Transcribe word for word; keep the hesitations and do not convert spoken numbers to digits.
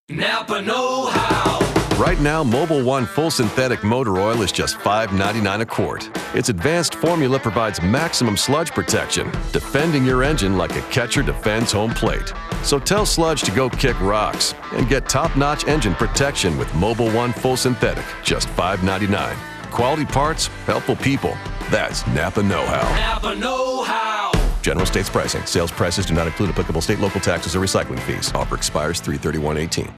Napa know-how. Right now, Mobil One Full Synthetic Motor Oil is just five ninety-nine a quart. Its advanced formula provides maximum sludge protection, defending your engine like a catcher defends home plate. So tell sludge to go kick rocks and get top-notch engine protection with Mobil One Full Synthetic, just five ninety-nine. Quality parts, helpful people. That's Napa know-how. Napa know-how. General states pricing. Sales prices do not include applicable state, local taxes, or recycling fees. Offer expires three thirty-one eighteen.